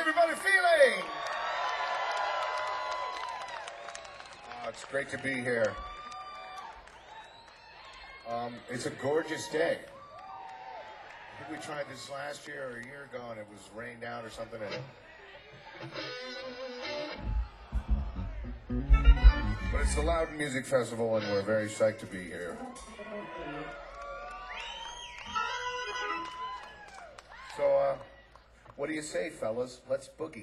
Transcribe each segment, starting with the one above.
everybody feeling? Oh, it's great to be here. It's a gorgeous day. I think we tried this last year or a year ago, and it was rained out or something. But it's the Loud Music Festival, and we're very psyched to be here. So, what do you say, fellas? Let's boogie.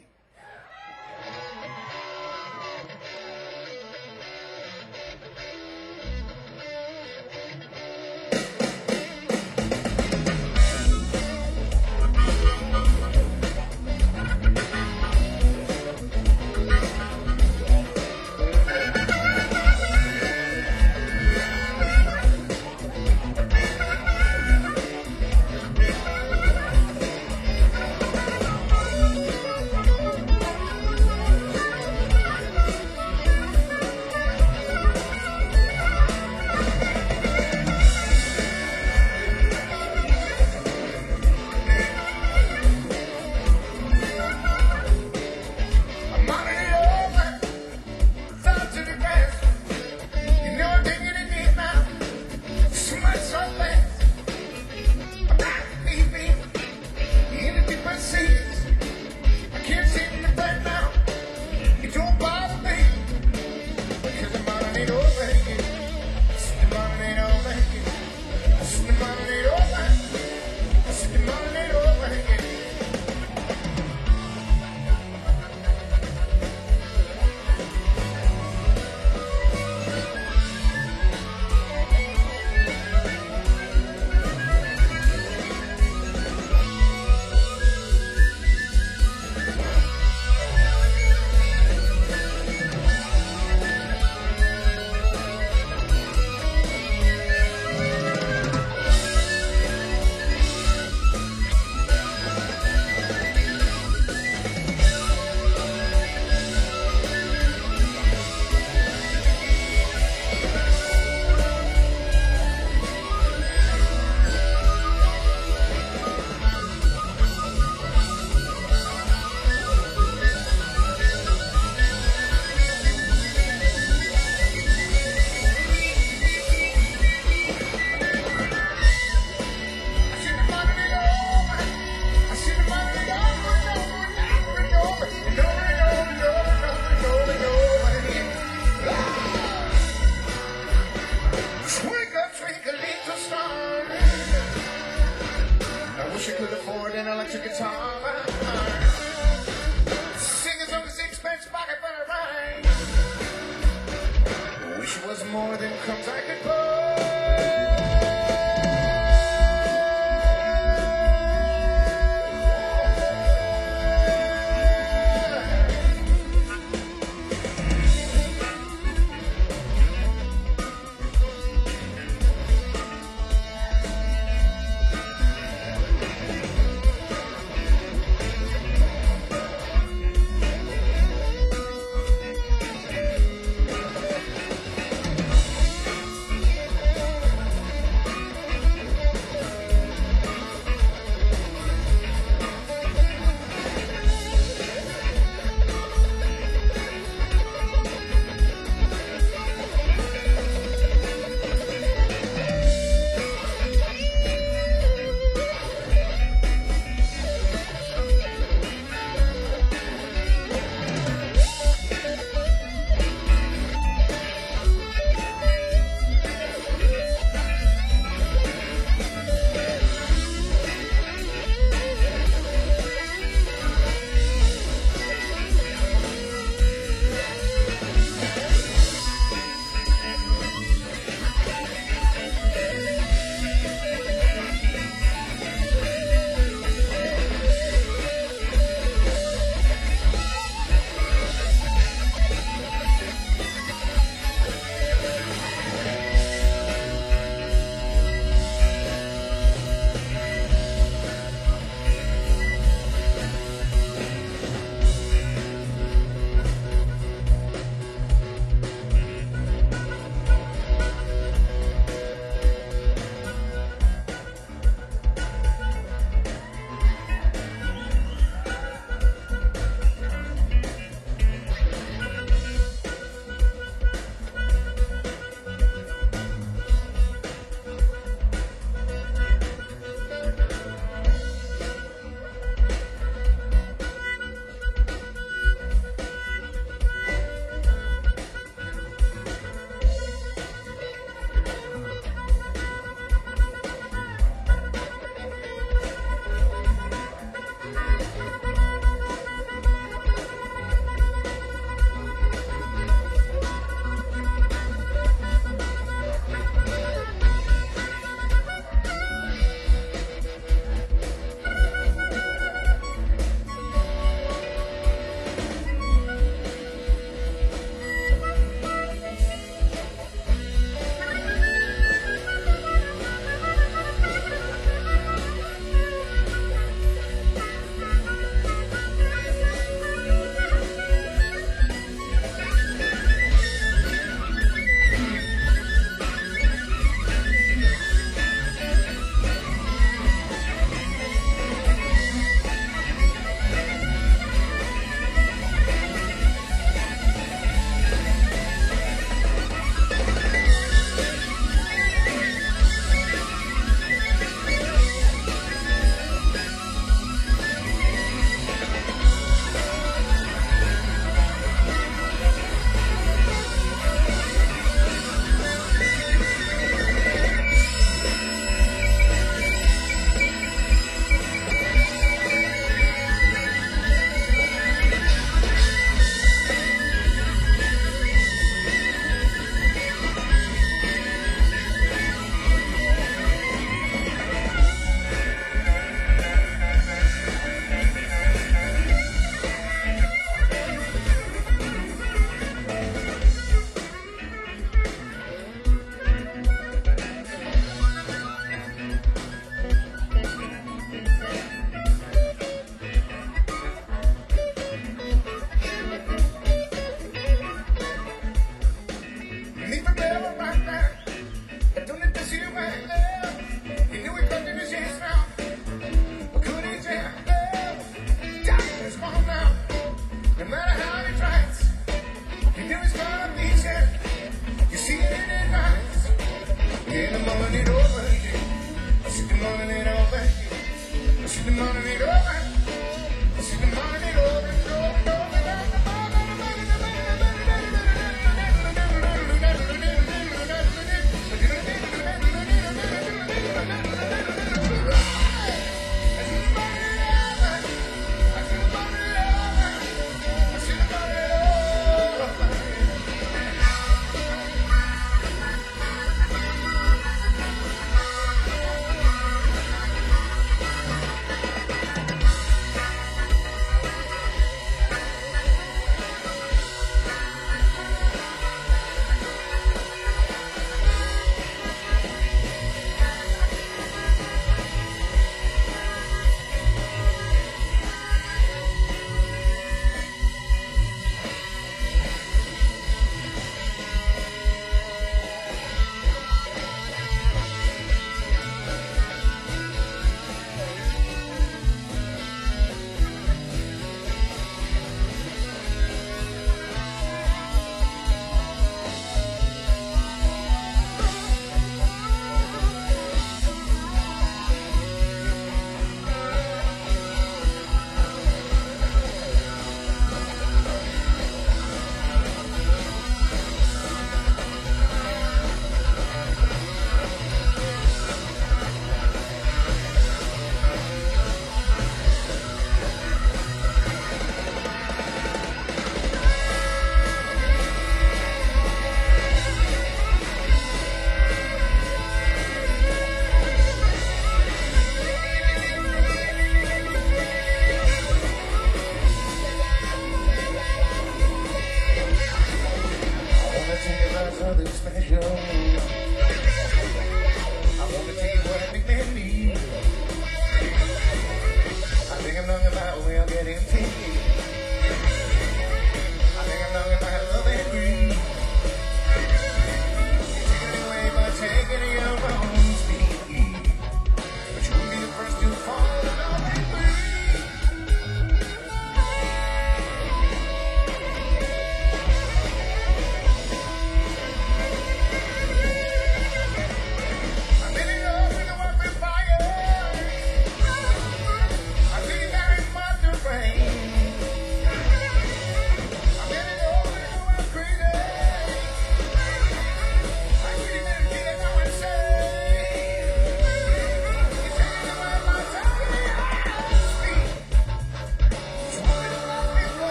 No matter how he tries, you know he's gonna beat you. You see it in his eyes. In the morning over, I see the morning over, I see the morning over, I see the morning over.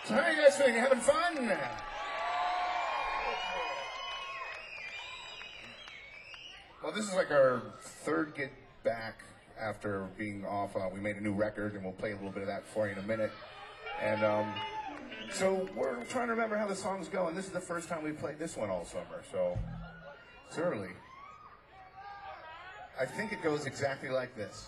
So how you guys feeling? You having fun? Well, this is like our third get back after being off. We made a new record, and we'll play a little bit of that for you in a minute. And so we're trying to remember how the songs go, and this is the first time we played this one all summer, so it's early. I think it goes exactly like this.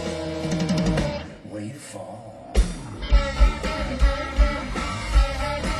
Wait for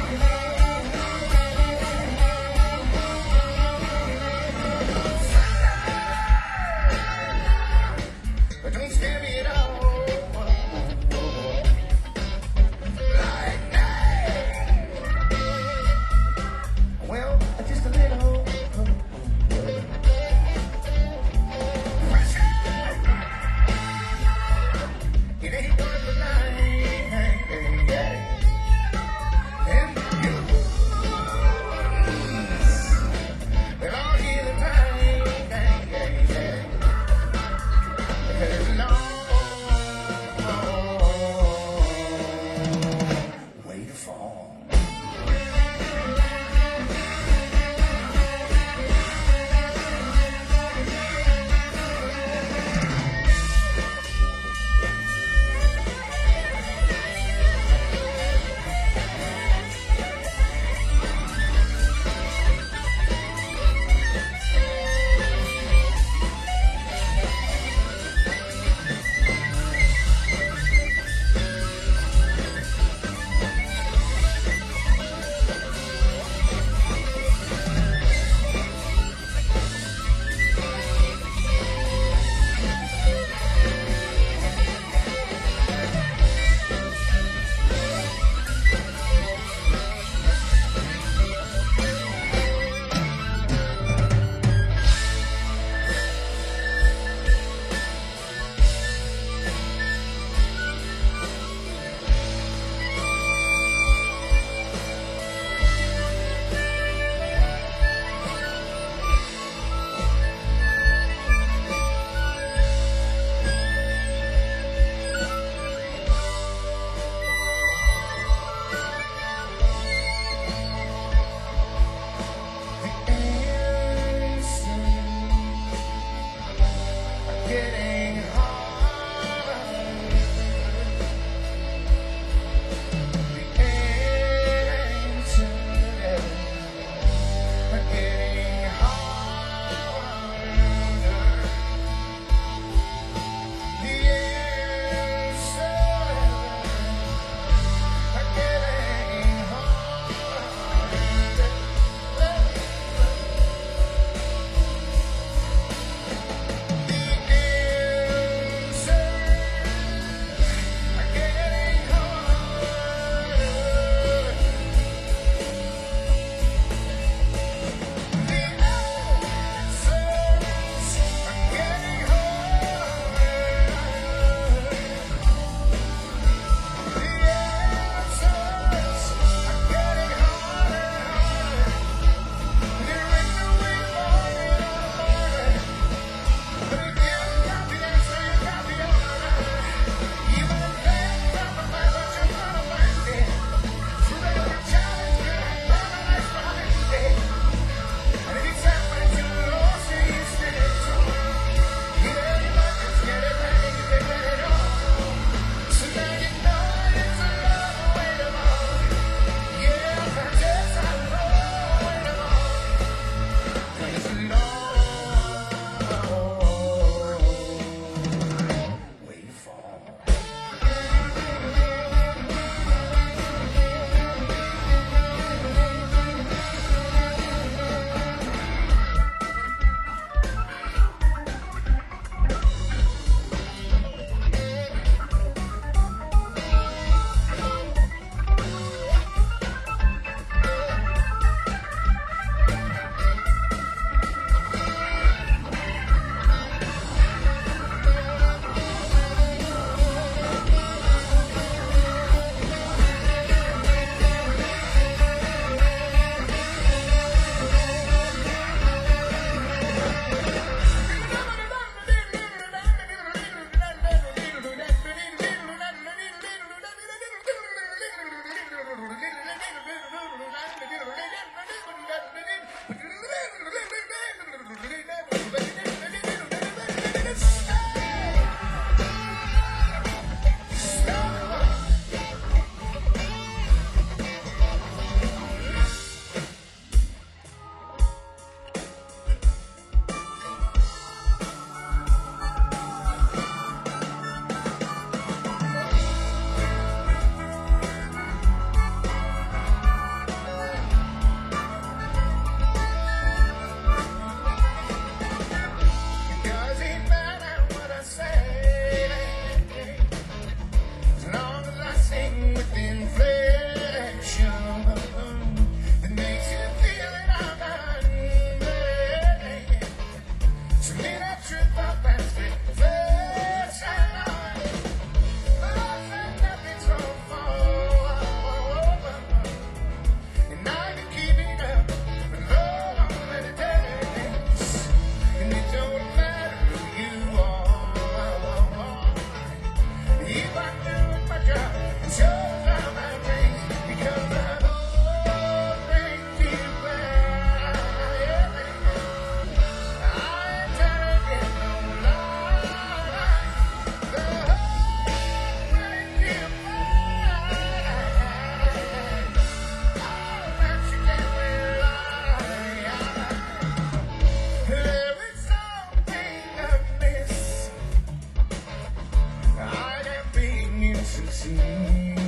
succeed.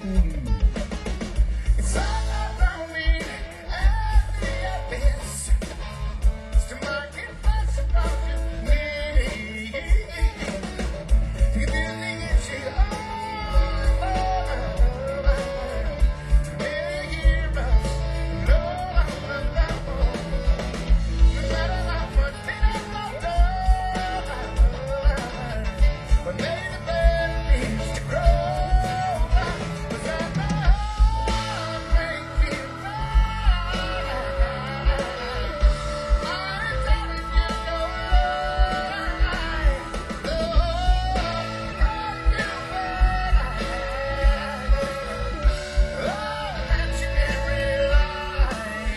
It's all around me, every abyss. Still I can pass about me. You didn't get you to make us. No, no matter how much pain I've done, but maybe better needs to grow. Cause I know make me right. I'm telling you no lie. That you can rely.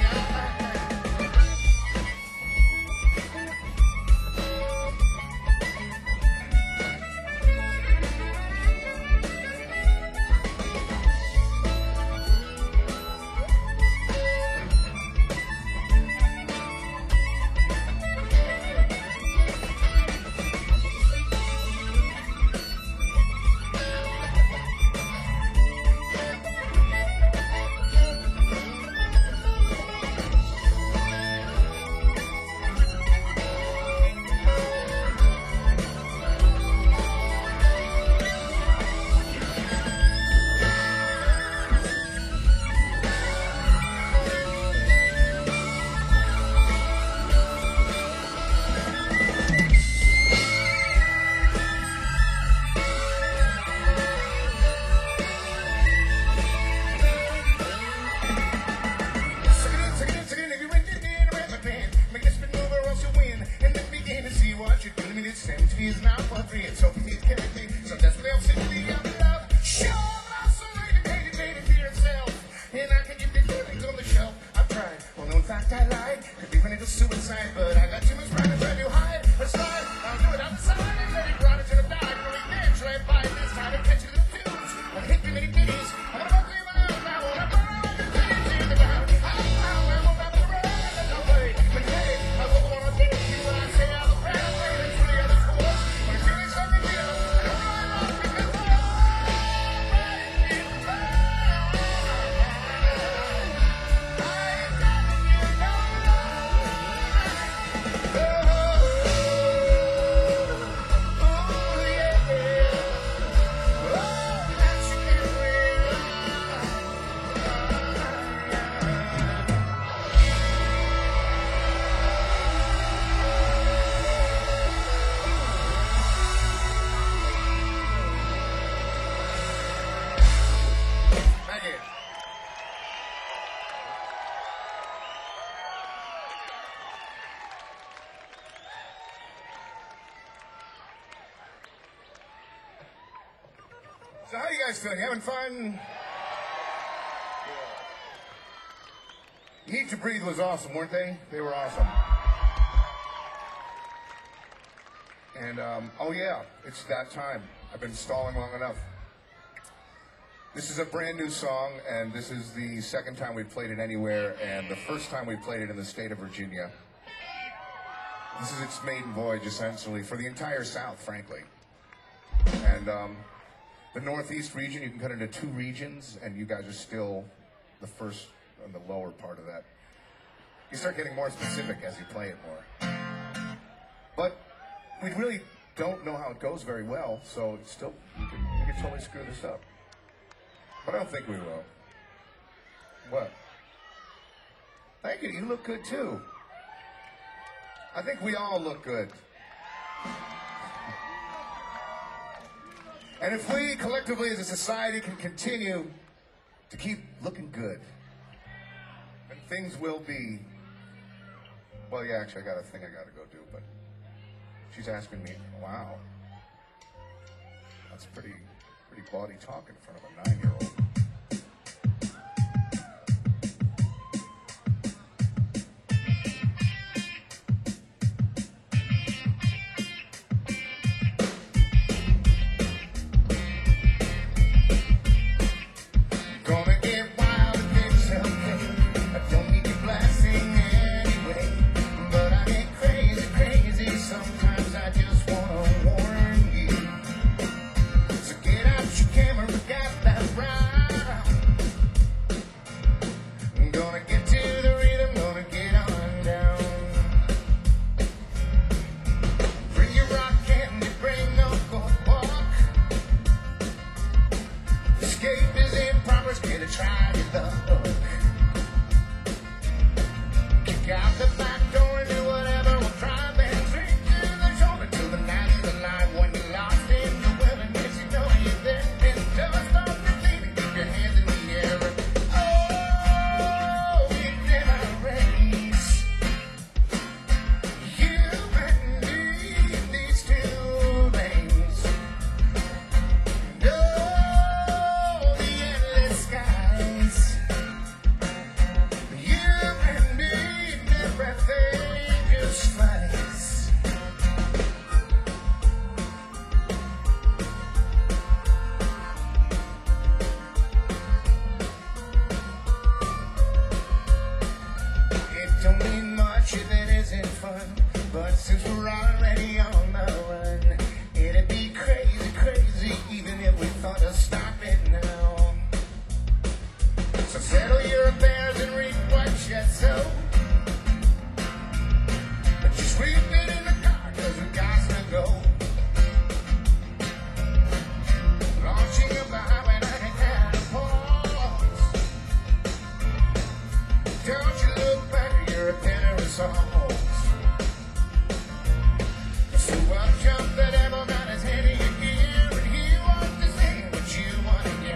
What you're doing it seems to be is not what free. So if you carry me, so that's what they'll simply out of love. Sure, I'm so dedicated to yourself. And I can give you feelings on the shelf. I've tried. Well, no, in fact, I lied. Could be clinical suicide, but I got too much pride to try to hide. That's right. I'll do it outside and let it rot into the dark. Really dance right by this time and catch you little tunes. I'll hit you many ditties. I'm gonna go leave out now. I'm gonna burn all your titties in the ground. I'm about to run away. But hey, I won't wanna be you when I say I'll So how you guys feeling? You having fun? Need to Breathe was awesome, weren't they? They were awesome. And, oh yeah, it's that time. I've been stalling long enough. This is a brand new song, and this is the second time we've played it anywhere, and the first time we played it in the state of Virginia. This is its maiden voyage, essentially, for the entire South, frankly. And, the Northeast region, you can cut into 2 regions, and you guys are still the first and the lower part of that. You start getting more specific as you play it more. But we really don't know how it goes very well, so it's still, we can totally screw this up. But I don't think we will. What? Thank you, you look good too. I think we all look good. And if we collectively as a society can continue to keep looking good, then things will be, well, yeah, actually I got a thing I got to go do, but she's asking me, wow, that's pretty bawdy talk in front of a 9-year-old. Sometimes I just wanna warn you. So get out your camera Escape is improper, scared to try your luck. Kick out the back door and do whatever will drive and drink to the shoulder till the night is alive. When you're lost in the wilderness, you know you're there. And just start to lean and keep your hands in the air. Oh, it never rains. You and me in these two lanes. And oh, the endless skies. You and me, everything just flies. It don't mean much if it isn't fun, but since we're already on the run, it'd be crazy, crazy even if we thought of stopping now. So settle your affairs and reap what you sow. But you sweep it in the car, cause we got to go. Launching a vibe and I had a pause. Don't you look back, you're a tenor of songs. So up jump the devil, got his head in your ear, and he wants to say what you want to hear.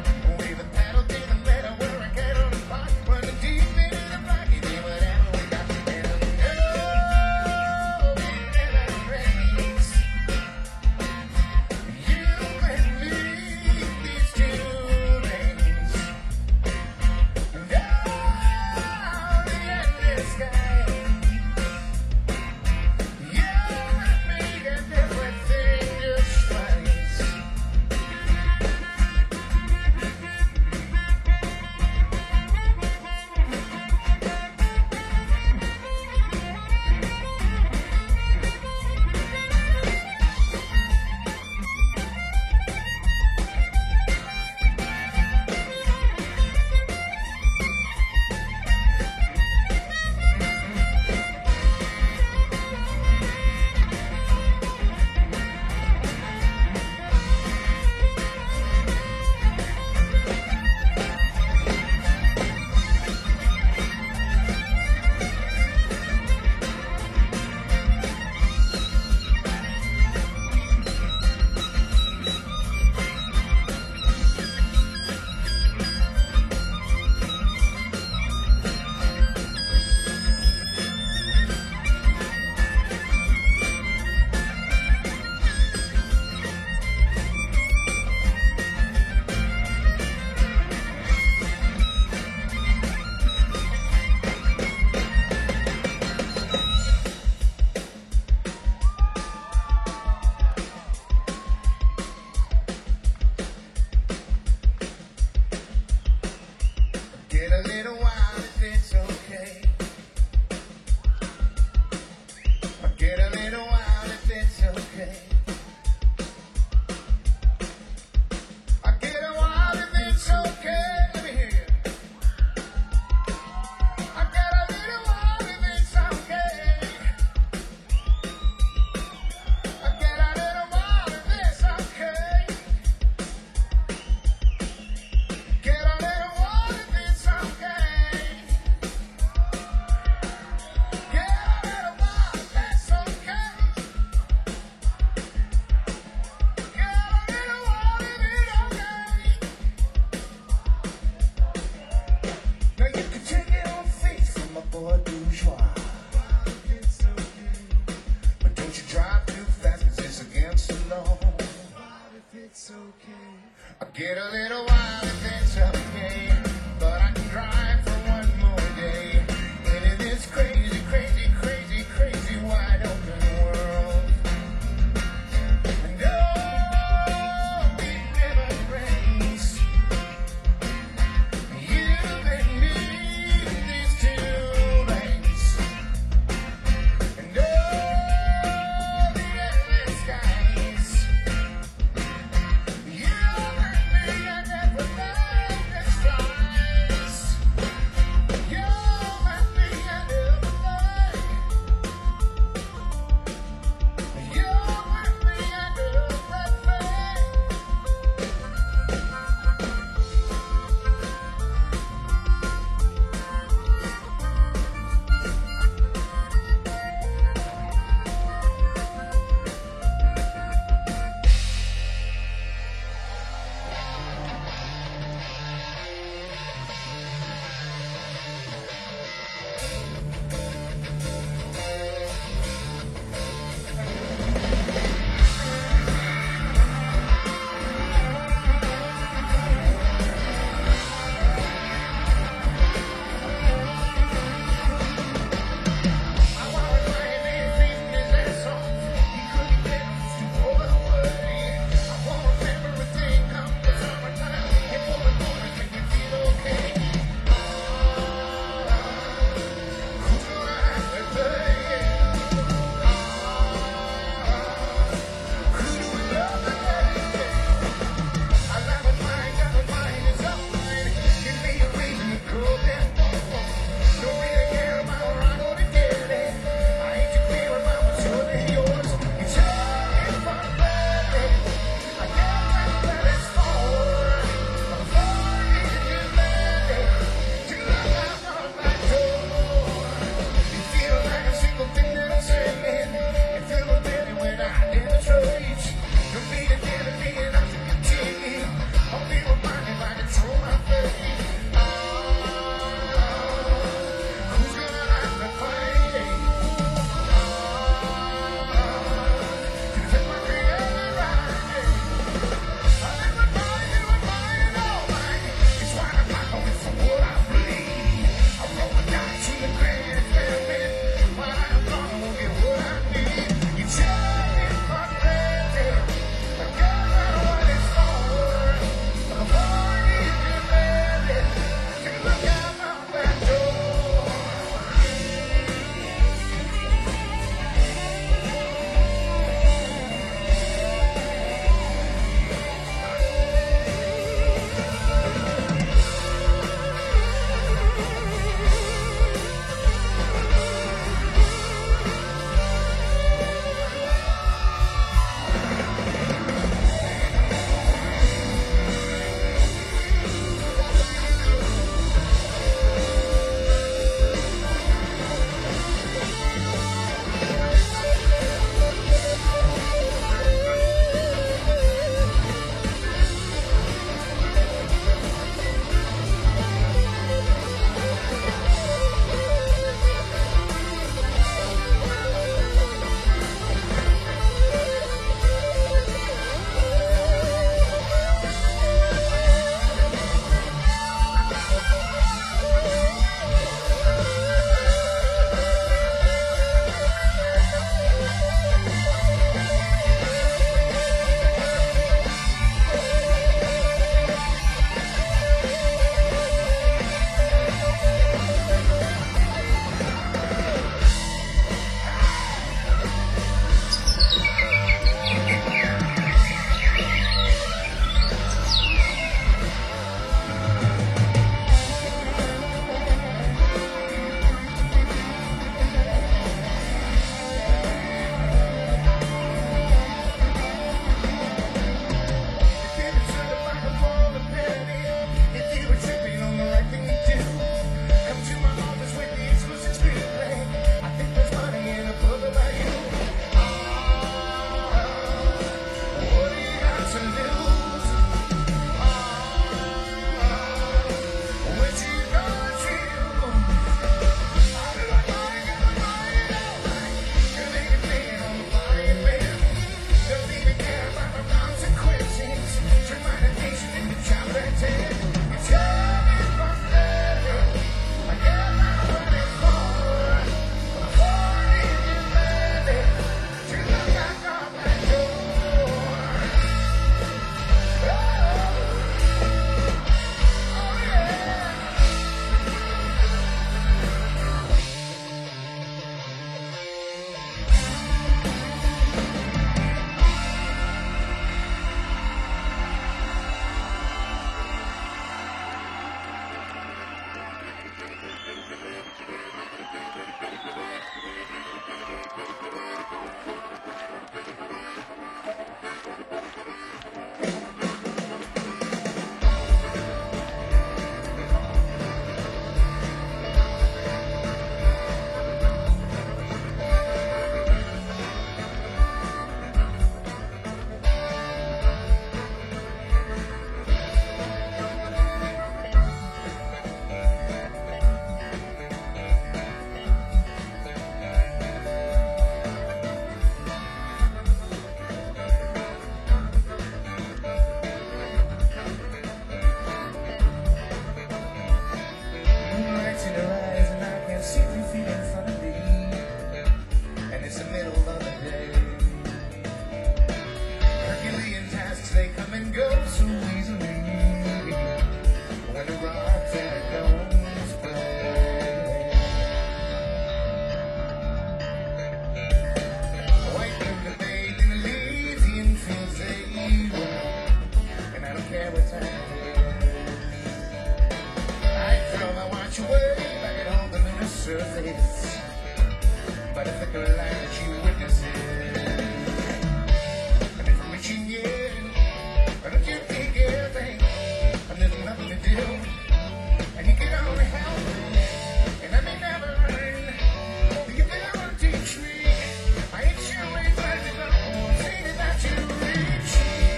surface, by the thicker line that you witness it. And if I'm reaching in, I don't you think everything, and there's nothing to do, and you can only help me, and I may never learn, but you can only teach me. I ain't sure ways I can go, see that you reach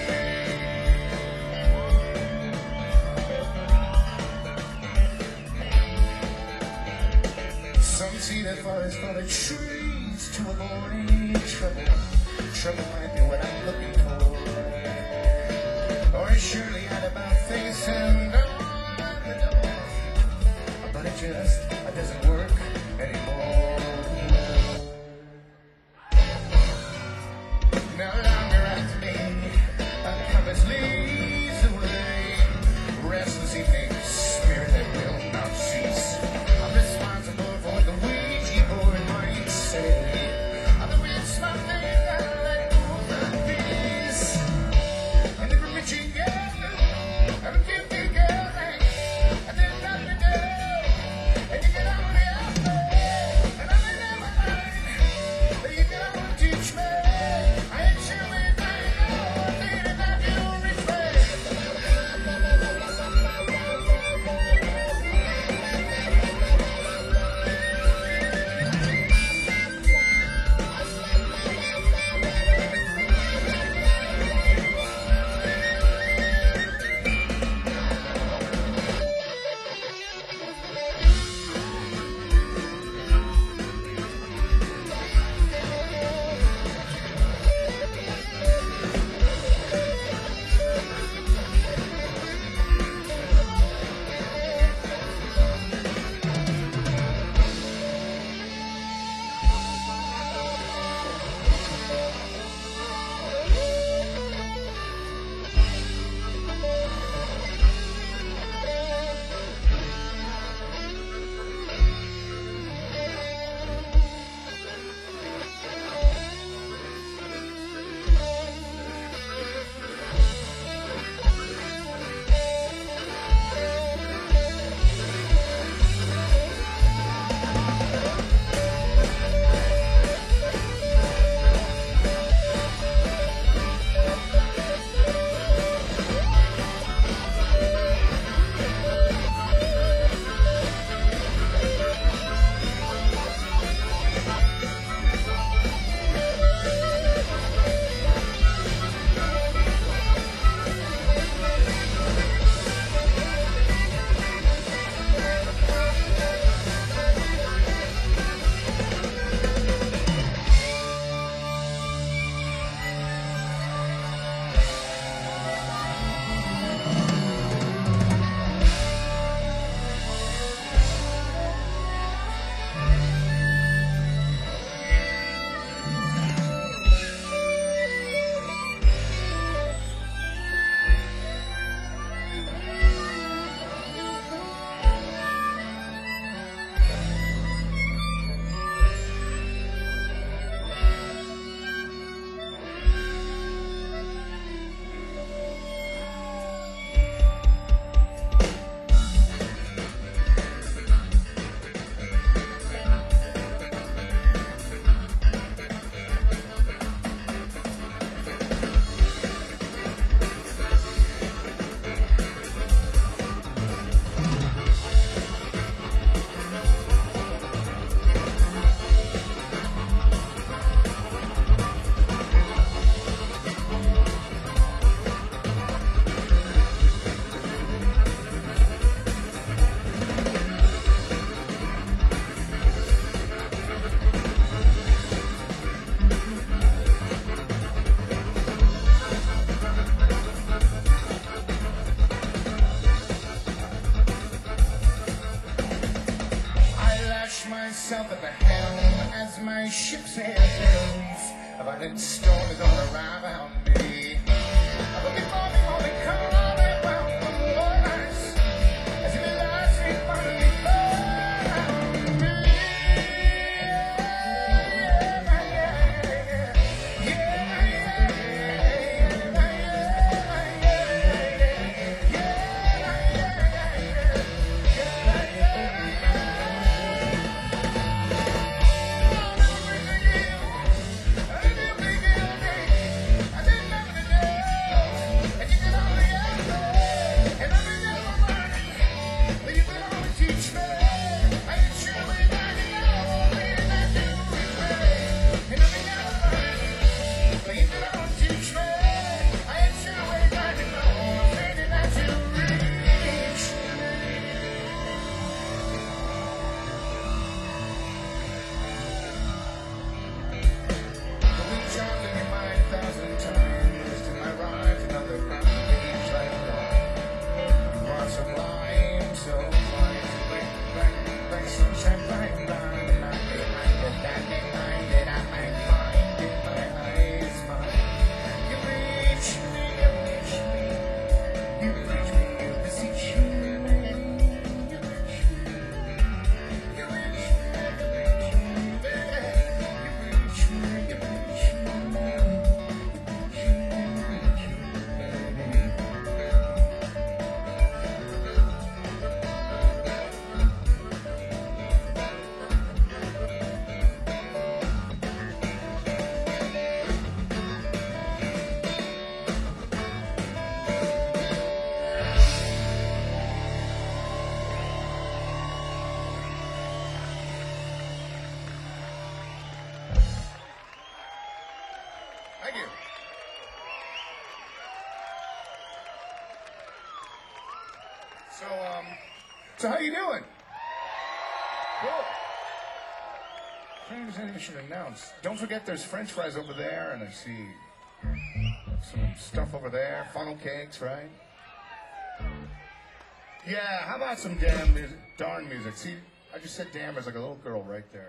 me. Some see the forest for the trees to avoid any trouble. Trouble might be what I'm looking for. Or surely I'd about face and on the door. But it just doesn't work anymore. No longer after me, a compass leads the way. Restless evening spirit that will not cease. I'm responsible for the Ouija board might say. I'm the weird smart thing that let go of my peace. And if I'm reaching out, I'm giving everything. And there's nothing to do. And you can only help me. And I may never learn. But you can only teach me. I ain't sure if I know. Thinking that you'll reach me. Myself at the helm as my ship sails. A violent storm is gonna arrive on me. But before the morning come all around the waters, as if it lies in front of me, around me. So, so how you doing? Good. Things I should announce. Don't forget there's French fries over there, and I see some stuff over there. Funnel cakes, right? Yeah, how about some darn music? See, I just said damn, there's like a little girl right there.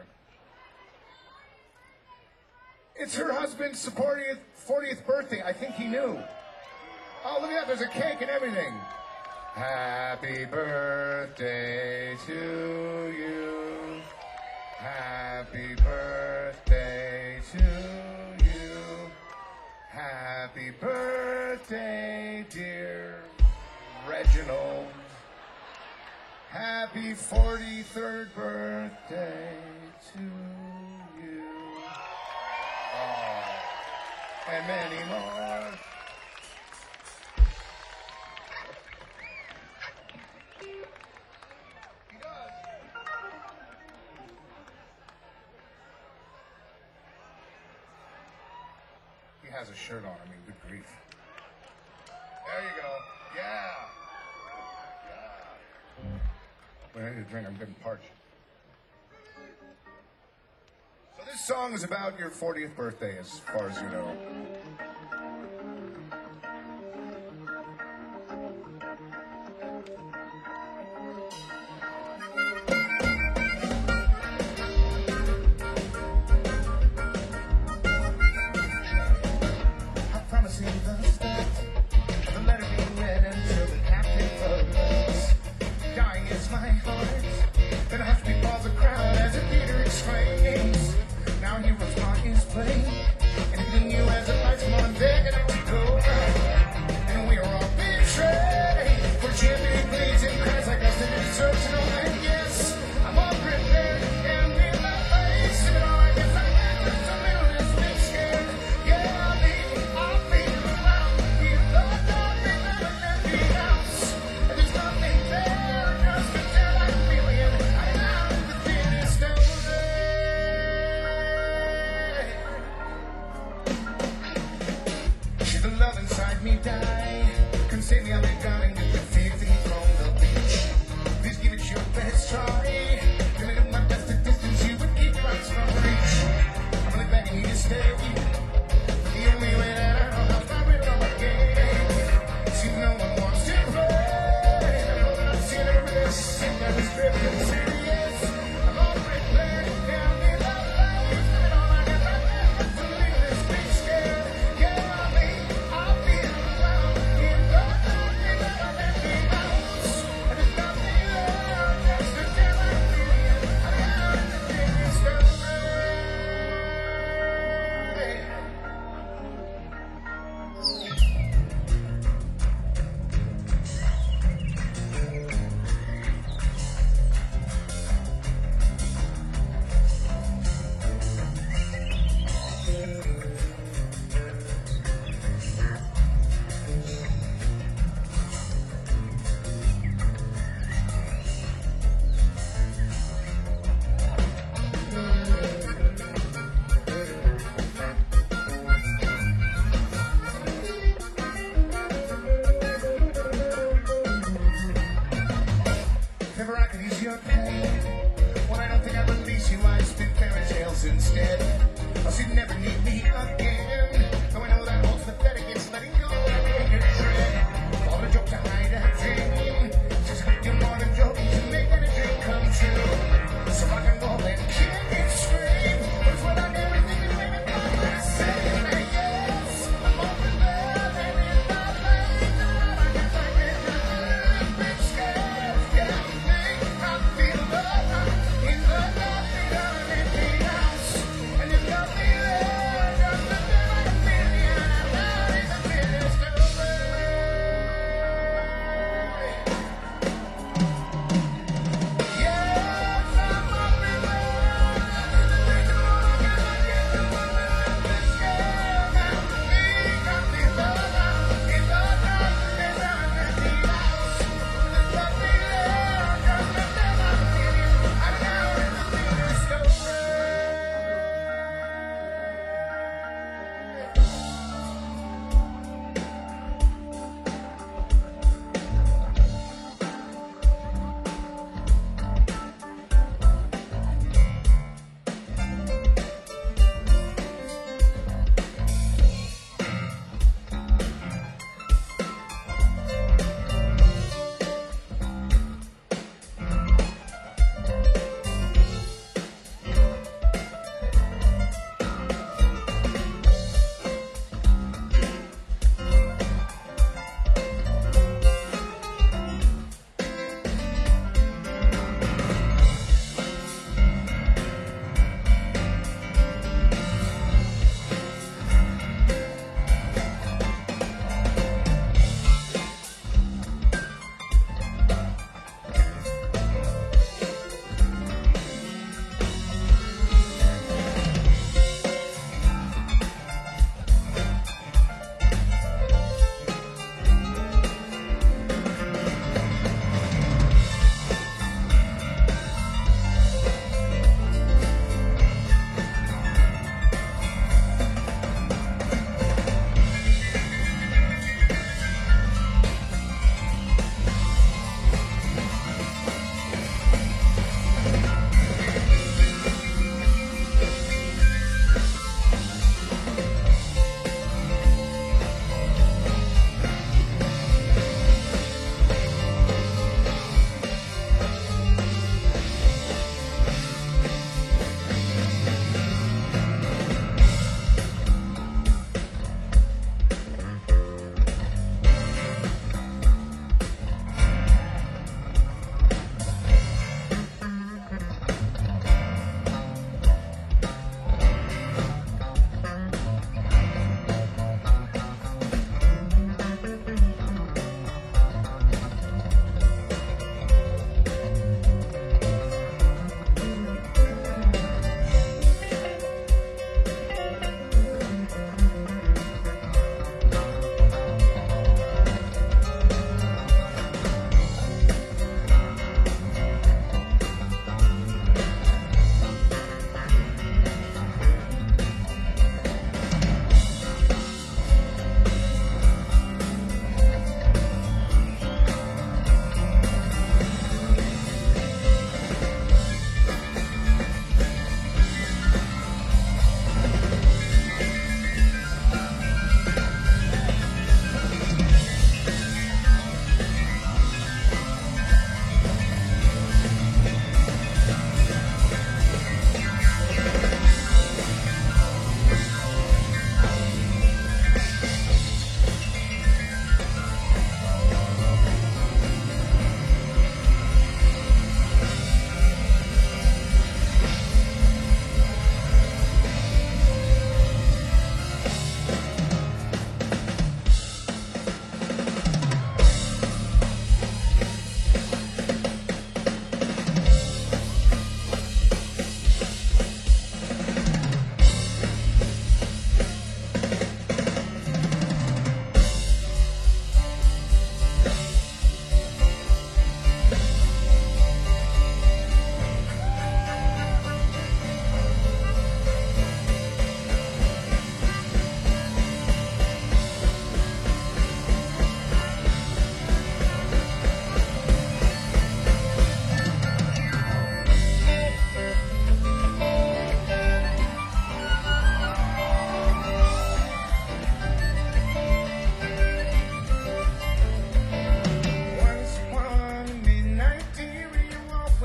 It's her husband's 40th birthday. I think he knew. Oh, look at that, there's a cake and everything. Happy birthday to you. Happy birthday to you. Happy birthday, dear Reginald. Happy 43rd birthday to you. Oh, and many more. He has a shirt on. I mean, good grief. There you go. Yeah. Wait, I need a drink. I'm getting parched. So this song is about your 40th birthday, as far as you know.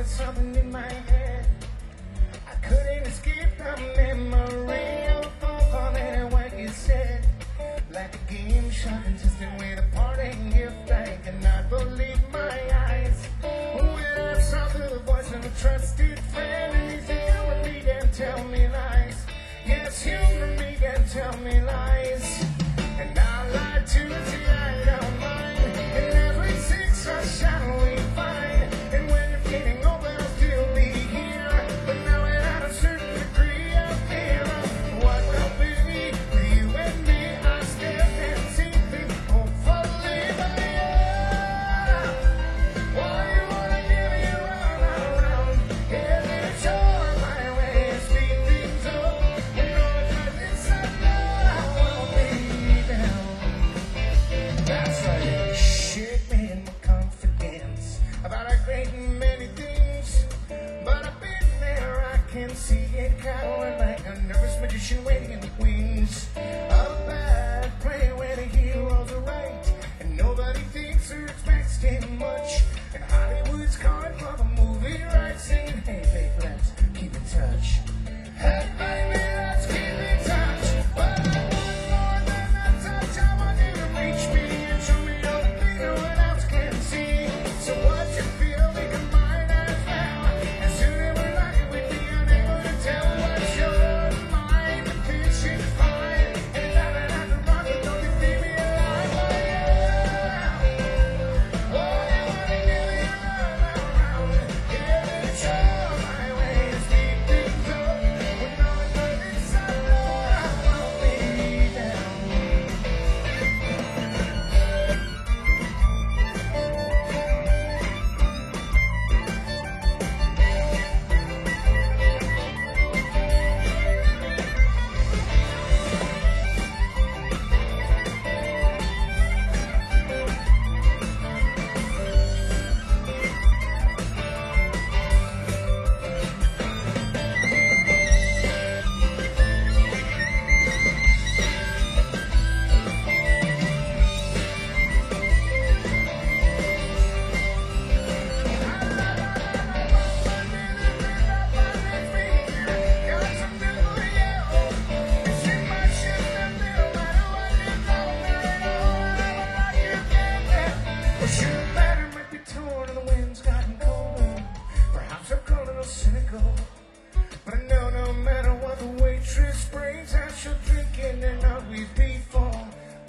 with something in my head. I couldn't escape the memory of a phone call and what you said. Like a game shot consistent with a parting gift. I cannot believe my eyes when I saw the voice of a trusted friend. And he said, humor me and tell me lies. Yes, humor me and tell me lies. And I lied to you, I don't mind. And every six I shall we find. And when you're getting old, I'll still be here. But now we're at a certain degree of fear of what will be with you and me. I still can't see things hopefully, but yeah. Why you wanna give me a run around? Is it sure my way to speed things up? You know it's like this, I know I won't be down. That's like shit me in my confidence about a great many things, but I've been there. I can see it cowering like a nervous magician waiting in the wings of bad prey where the heroes are right and nobody thinks or expects too much. And Hollywood's calling for the movie rights, singing, hey babe, let's keep in touch. Hey baby, let's keep in touch. But I want more than a touch. I want you to reach me and show me all the things no one else can see. So what you feel, we combine as well. And soon it will like it with me, unable to tell what's your mind. The fish is fine, and now that I can rock it, don't you leave me alive? Oh yeah. Oh, you wanna give me a run around? Yeah, it's sure my way to speed things up. When all I know is I know I won't be down. Cynical, but I know no matter what the waitress brings, I shall drink it and always be full.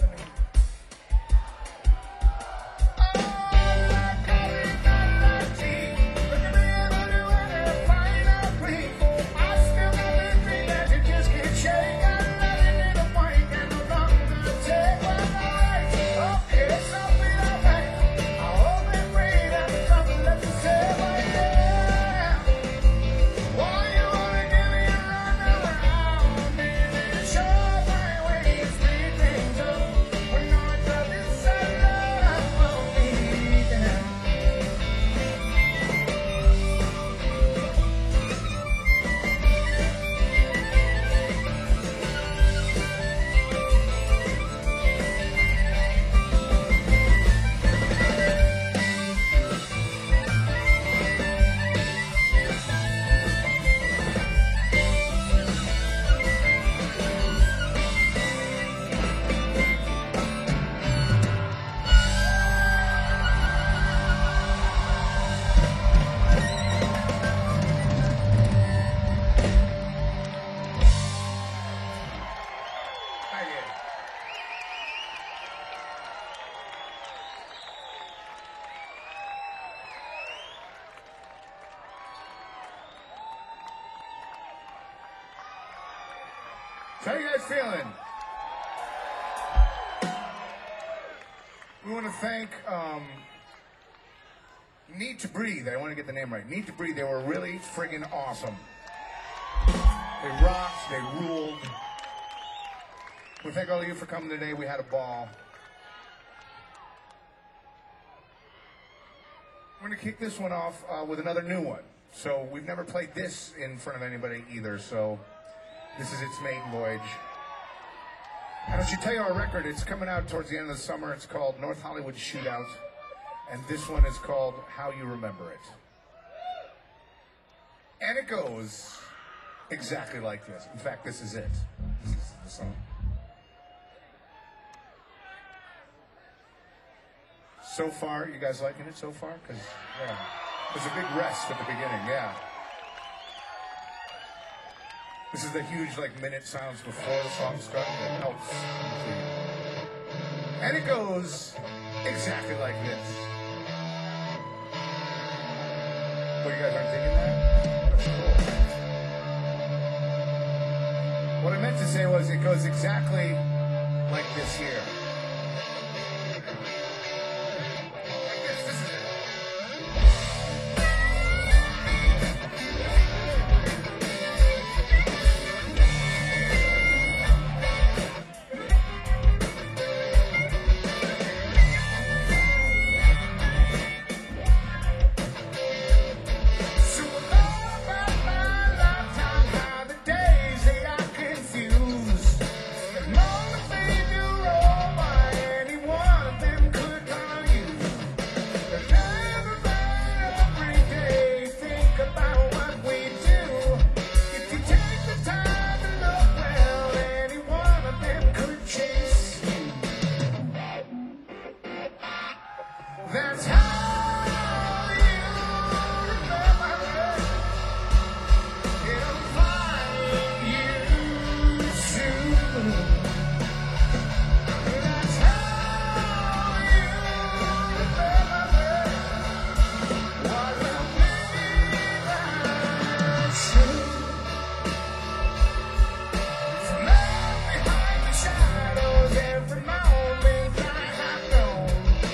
So how you guys feeling? We want to thank Need to Breathe. I want to get the name right. Need to Breathe. They were really friggin' awesome. They rocked. They ruled. We thank all of you for coming today. We had a ball. We're going to kick this one off with another new one. So we've never played this in front of anybody either, so this is its maiden voyage. And I should tell you our record, it's coming out towards the end of the summer. It's called North Hollywood Shootout. And this one is called How You Remember It. And it goes exactly like this. In fact, this is it. This is the song. So far, you guys liking it so far? Because, yeah, there's a big rest at the beginning, yeah. This is the huge, like, minute silence before the song starts that helps. And it goes exactly like this. What, you guys aren't thinking that? That's cool. What I meant to say was it goes exactly like this here. That's how you remember it'll find you soon. That's how you remember what will be that soon. So left behind the shadows every moment I have known.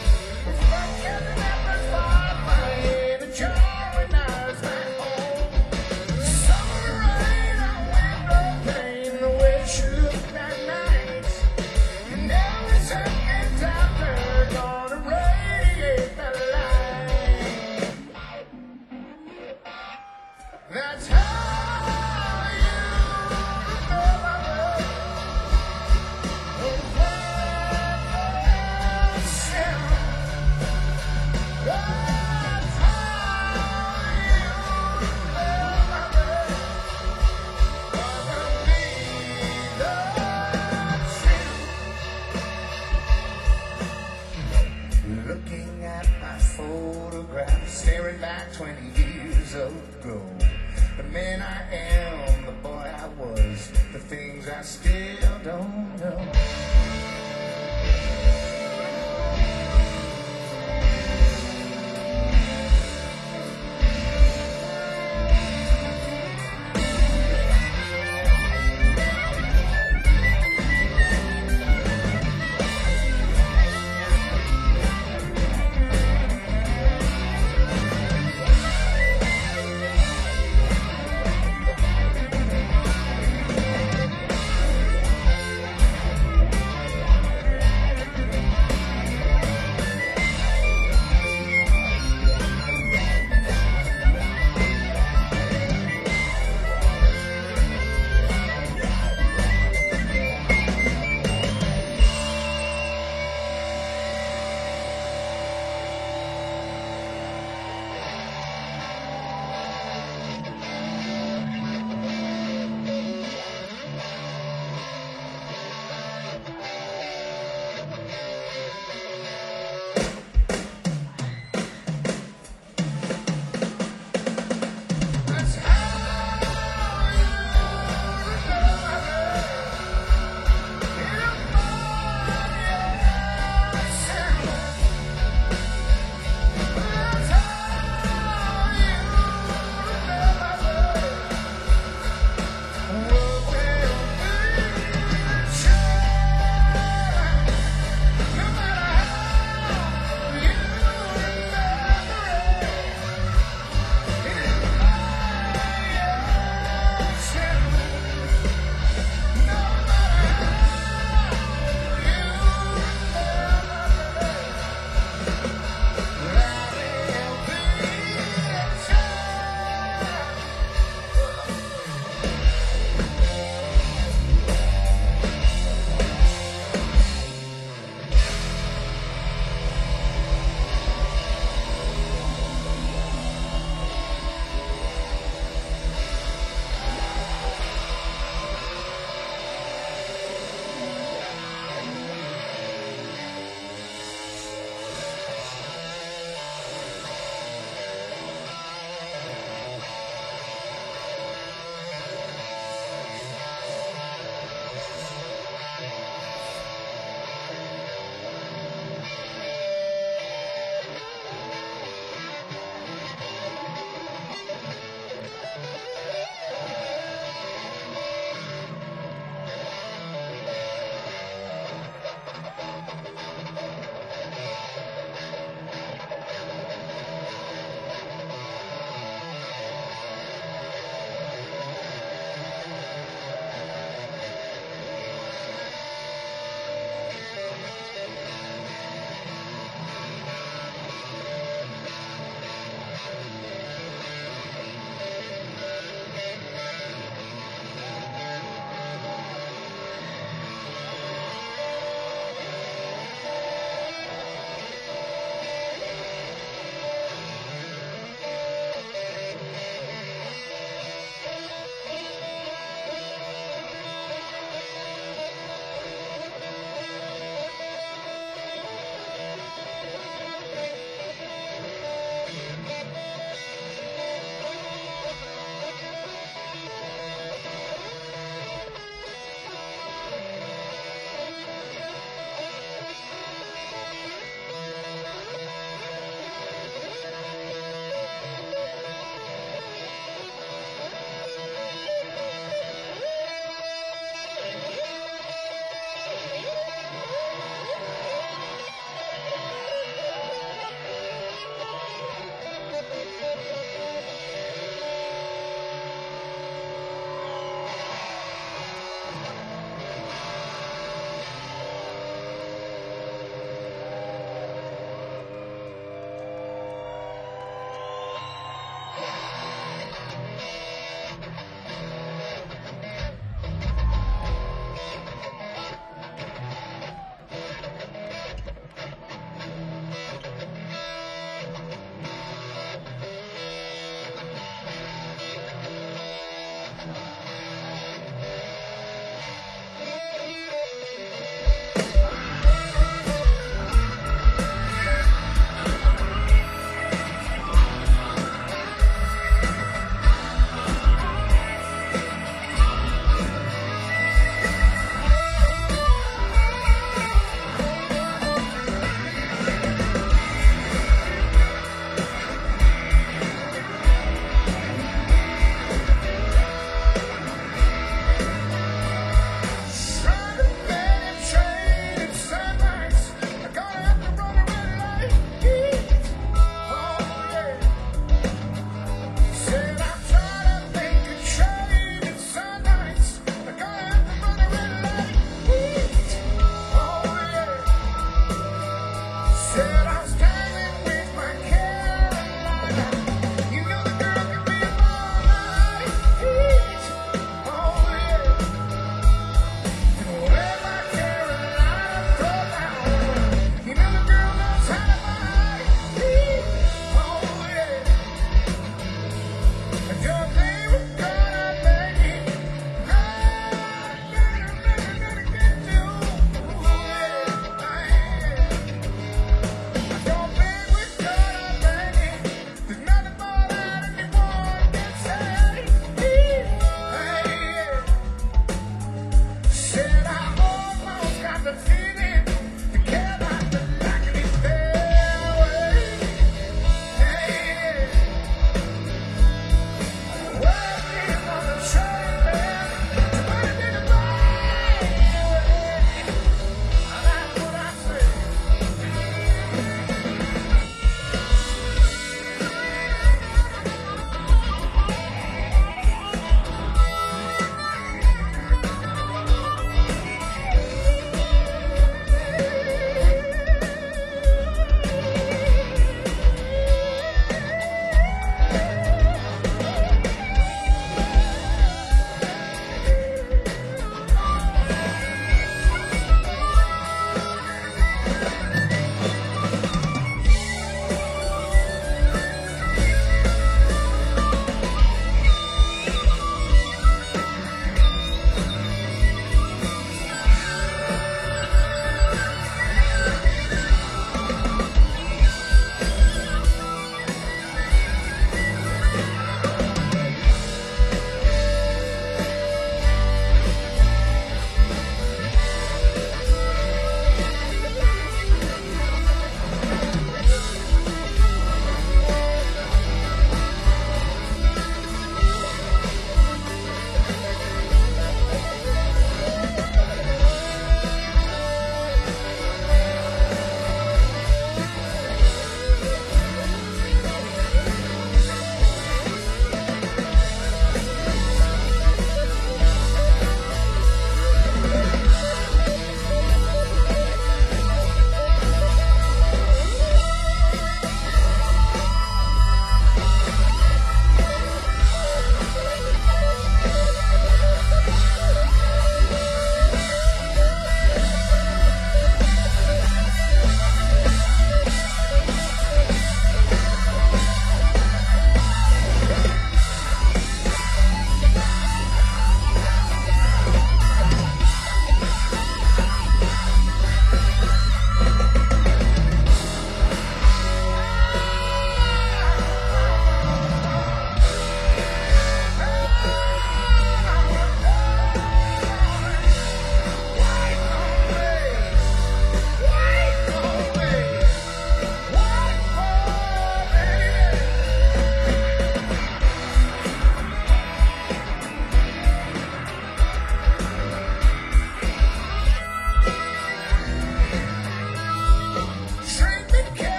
That's how you remember the first sound. That's how you remember what will be the truth. Looking at my photograph, staring back 20 years ago. The man I am, the boy I was, the things I still don't know.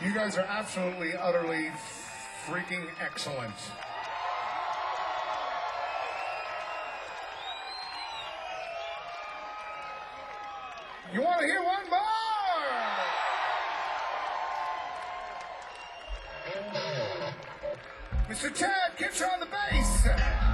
You guys are absolutely, utterly, freaking excellent. You want to hear one more? Mr. Chad gets on the bass.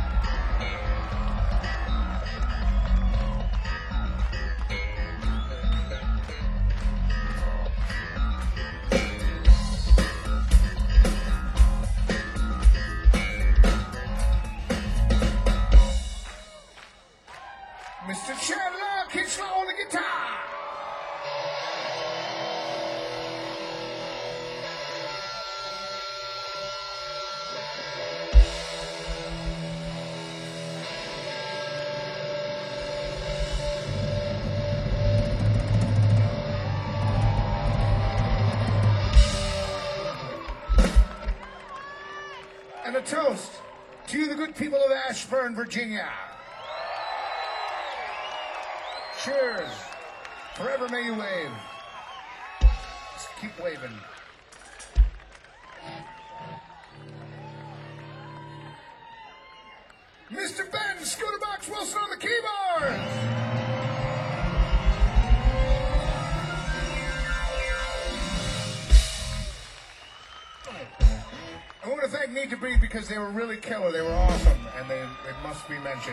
Mr. Chad Locke hits slow on the guitar. And a toast to the good people of Ashburn, Virginia. Cheers. Forever may you wave. Just keep waving. Mr. Ben Scooterbox Wilson on the keyboard. I want to thank Need to Breathe because they were really killer. They were awesome, and it must be mentioned.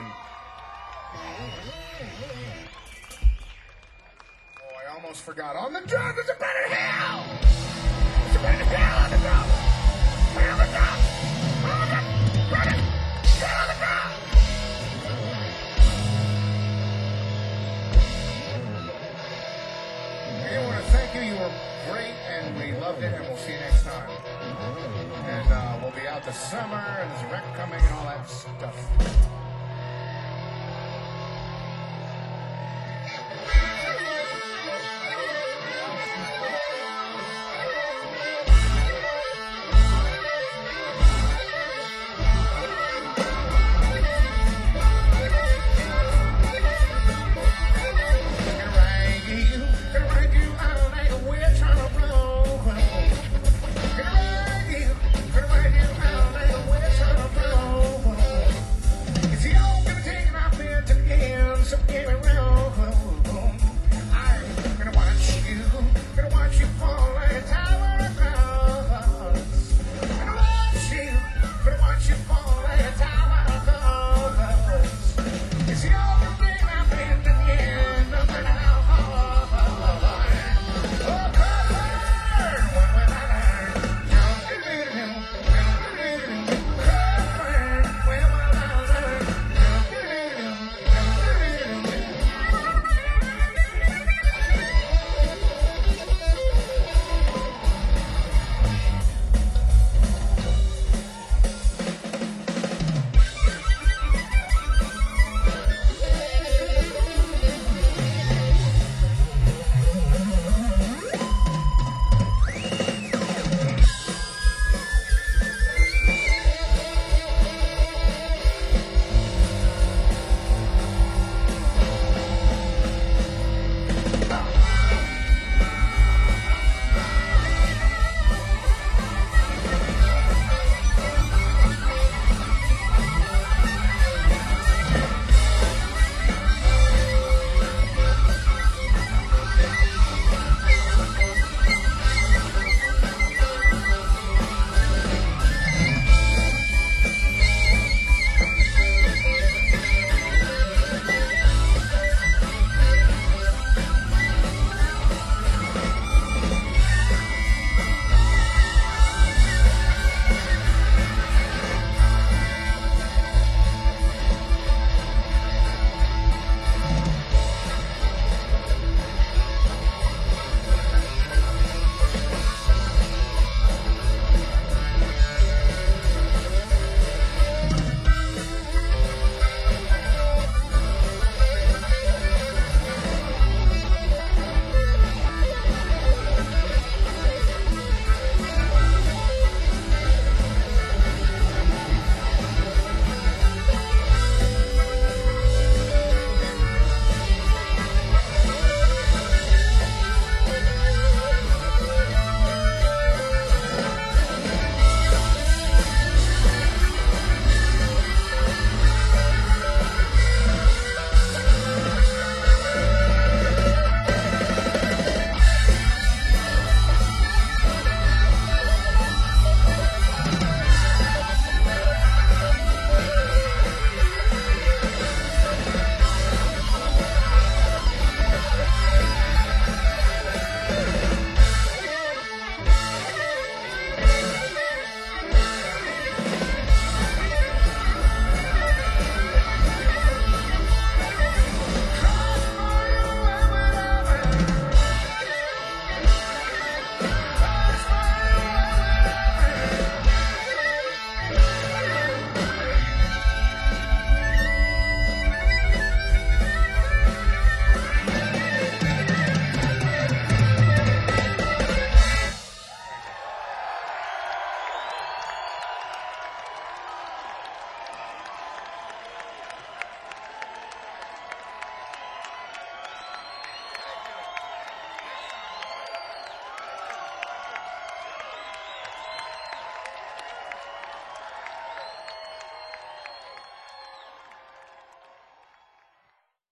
I almost forgot. On the drums, it's a Bennett Hill! It's a Bennett Hill on the drums! Play on the drums! Play on the drums! Bennett! Play on the drums! I want to thank you. You were great, and we loved it, and we'll see you next time. And we'll be out this summer, and there's a rec coming and all that stuff.